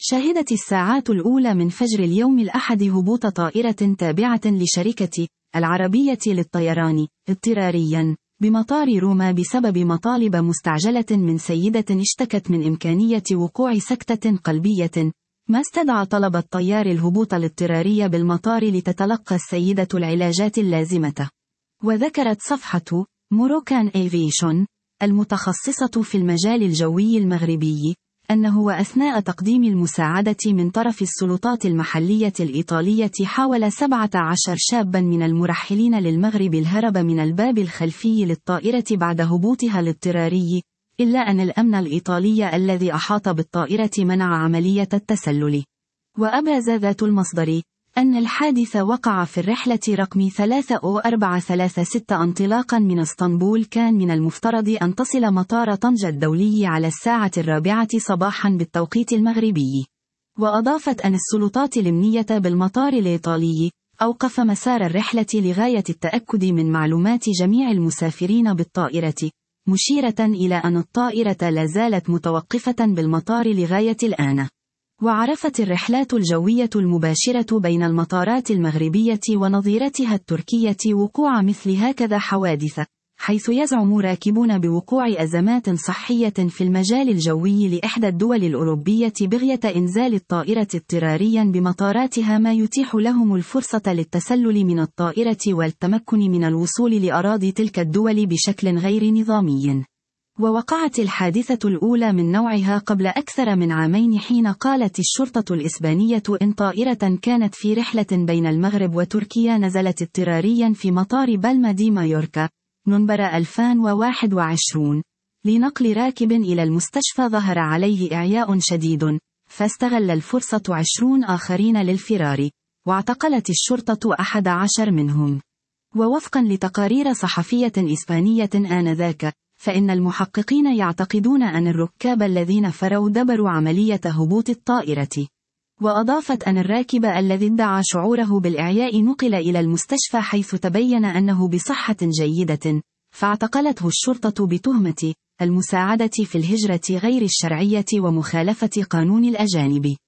شهدت الساعات الأولى من فجر اليوم الأحد هبوط طائرة تابعة لشركة العربية للطيران اضطراريا بمطار روما بسبب مطالب مستعجلة من سيدة اشتكت من إمكانية وقوع سكتة قلبية، ما استدعى طلب الطيار الهبوط الاضطراري بالمطار لتتلقى السيدة العلاجات اللازمة. وذكرت صفحة موروكان إيفيشن المتخصصة في المجال الجوي المغربي أنه وأثناء تقديم المساعدة من طرف السلطات المحلية الإيطالية حاول 17 شابا من المرحلين للمغرب الهرب من الباب الخلفي للطائرة بعد هبوطها الاضطراري، إلا أن الأمن الإيطالي الذي أحاط بالطائرة منع عملية التسلل. وأبرز ذات المصدر أن الحادث وقع في الرحلة رقم 3436 انطلاقا من اسطنبول. كان من المفترض أن تصل مطار طنجة الدولي على 4:00 صباحا بالتوقيت المغربي. وأضافت أن السلطات الأمنية بالمطار الإيطالي أوقف مسار الرحلة لغاية التأكد من معلومات جميع المسافرين بالطائرة، مشيرة إلى أن الطائرة لا زالت متوقفة بالمطار لغاية الآن. وعرفت الرحلات الجوية المباشرة بين المطارات المغربية ونظيرتها التركية وقوع مثل هكذا حوادث، حيث يزعم راكبون بوقوع أزمات صحية في المجال الجوي لإحدى الدول الأوروبية بغية إنزال الطائرة اضطراريا بمطاراتها، ما يتيح لهم الفرصة للتسلل من الطائرة والتمكن من الوصول لأراضي تلك الدول بشكل غير نظامي. ووقعت الحادثة الأولى من نوعها قبل أكثر من عامين، حين قالت الشرطة الإسبانية إن طائرة كانت في رحلة بين المغرب وتركيا نزلت اضطراريا في مطار بالما دي مايوركا نوفمبر 2021 لنقل راكب إلى المستشفى ظهر عليه إعياء شديد، فاستغل الفرصة 20 آخرين للفرار، واعتقلت الشرطة 11 منهم. ووفقا لتقارير صحفية إسبانية آنذاك، فإن المحققين يعتقدون أن الركاب الذين فروا دبروا عملية هبوط الطائرة. وأضافت أن الراكب الذي ادعى شعوره بالإعياء نقل إلى المستشفى حيث تبين أنه بصحة جيدة، فاعتقلته الشرطة بتهمة المساعدة في الهجرة غير الشرعية ومخالفة قانون الأجانب.